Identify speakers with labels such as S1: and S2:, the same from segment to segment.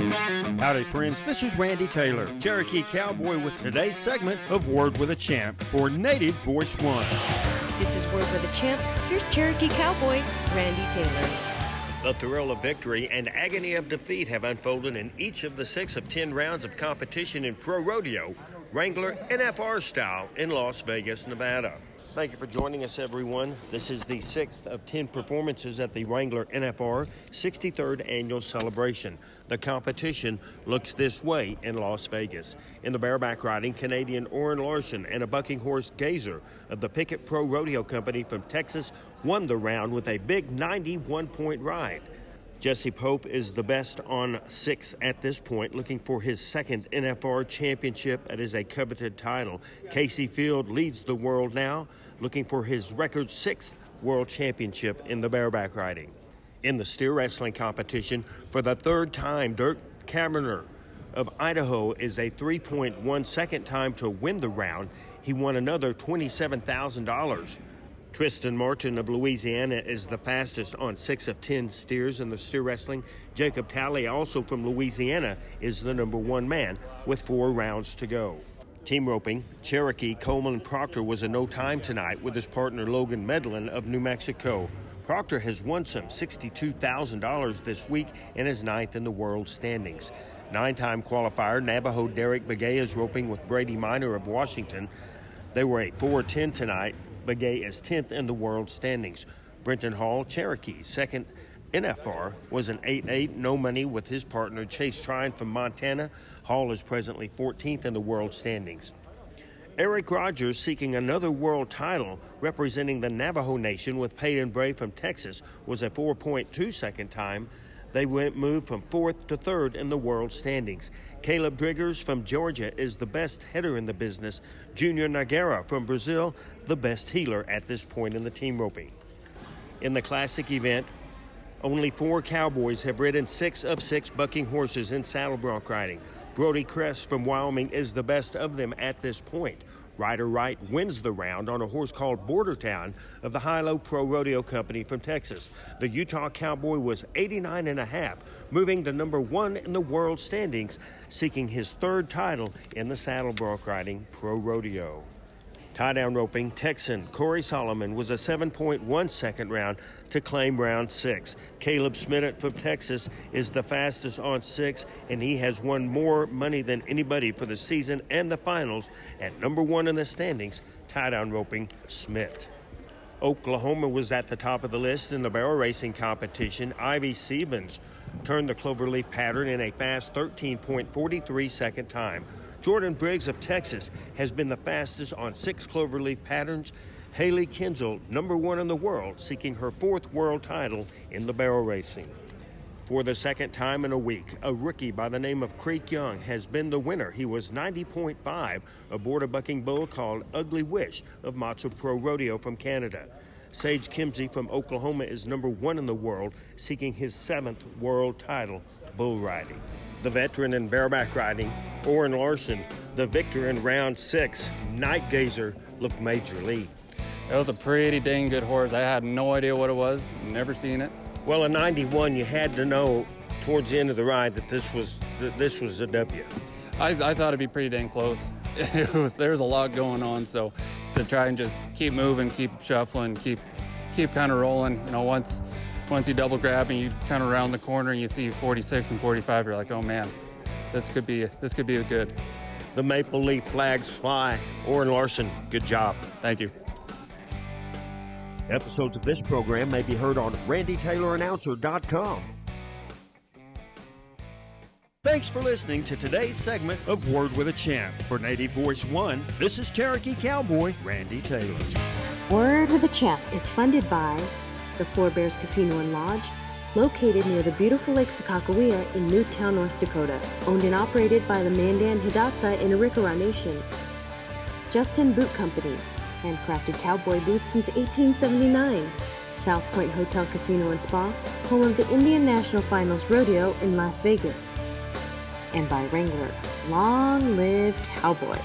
S1: Howdy, friends. This is Randy Taylor, Cherokee Cowboy, with today's segment of Word with a Champ for Native Voice One.
S2: This is Word with a Champ. Here's Cherokee Cowboy, Randy Taylor.
S1: The thrill of victory and agony of defeat have unfolded in each of the 6 of 10 rounds of competition in pro rodeo, Wrangler NFR style, in Las Vegas, Nevada. Thank you for joining us, everyone. This is the 6th of 10 performances at the Wrangler NFR 63rd Annual Celebration. The competition looks this way in Las Vegas. In the bareback riding, Canadian Orrin Larson and a bucking horse Gazer of the Pickett Pro Rodeo Company from Texas won the round with a big 91-point ride. Jesse Pope is the best on 6 at this point, looking for his 2nd NFR championship. It is a coveted title. Casey Field leads the world now, looking for his record 6th world championship in the bareback riding. In the steer wrestling competition, for the 3rd time, Dirk Cameroner of Idaho is a 3.1 second time to win the round. He won another $27,000. Tristan Martin of Louisiana is the fastest on 6 of 10 steers in the steer wrestling. Jacob Talley, also from Louisiana, is the number 1 man with 4 rounds to go. Team roping, Cherokee Coleman Proctor was a no time tonight with his partner Logan Medlin of New Mexico. Proctor has won some $62,000 this week and is 9th in the world standings. 9-time qualifier Navajo Derek Begay is roping with Brady Minor of Washington. They were a 4-10 tonight. Begay is 10th in the world standings. Brenton Hall, Cherokee, 2nd NFR, was an 8-8 no money with his partner Chase Trine from Montana. Hall is presently 14th in the world standings. Eric Rogers, seeking another world title representing the Navajo Nation with Peyton Bray from Texas, was a 4.2 second time. They moved from 4th to 3rd in the world standings. Caleb Driggers from Georgia is the best header in the business. Junior Nagara from Brazil, the best heeler at this point in the team roping. In the classic event, only 4 cowboys have ridden 6 of 6 bucking horses in saddle bronc riding. Brody Cress from Wyoming is the best of them at this point. Ryder Wright wins the round on a horse called Bordertown of the Hilo Pro Rodeo Company from Texas. The Utah Cowboy was 89.5, moving to number 1 in the world standings, seeking his 3rd title in the saddle bronc riding pro rodeo. Tie-down roping, Texan Corey Solomon was a 7.1 second round to claim round 6. Caleb Schmidt from Texas is the fastest on 6, and he has won more money than anybody for the season and the finals at number 1 in the standings. Tie-down roping, Schmidt. Oklahoma was at the top of the list in the barrel racing competition. Ivy Stevens turned the cloverleaf pattern in a fast 13.43 second time. Jordan Briggs of Texas has been the fastest on 6 cloverleaf patterns. Haley Kinzel, number 1 in the world, seeking her 4th world title in the barrel racing. For the 2nd time in a week, a rookie by the name of Creek Young has been the winner. He was 90.5 aboard a bucking bull called Ugly Wish of Matzo Pro Rodeo from Canada. Sage Kimsey from Oklahoma is number 1 in the world, seeking his 7th world title, bull riding. The veteran in bareback riding, Orrin Larson, the victor in round 6, Night Gazer, looked major league.
S3: It was a pretty dang good horse. I had no idea what it was, never seen it.
S1: Well, a 91, you had to know towards the end of the ride that this was a W.
S3: I thought it'd be pretty dang close. There's a lot going on, so to try and just keep moving, keep shuffling, keep kind of rolling. You know, once you double grab and you kind of round the corner and you see 46 and 45, you're like, oh man, this could be good.
S1: The maple leaf flags fly. Orrin Larson, good job.
S3: Thank you.
S1: Episodes of this program may be heard on RandyTaylorAnnouncer.com. Thanks for listening to today's segment of Word with a Champ. For Native Voice One, this is Cherokee Cowboy Randy Taylor.
S2: Word with a Champ is funded by the Four Bears Casino and Lodge, located near the beautiful Lake Sakakawea in Newtown, North Dakota, owned and operated by the Mandan Hidatsa in Arikara Nation. Justin Boot Company, handcrafted cowboy boots since 1879. South Point Hotel Casino and Spa, home of the Indian National Finals Rodeo in Las Vegas. And by Wrangler, long live cowboys.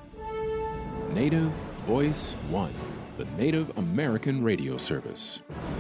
S4: Native Voice One, the Native American radio service.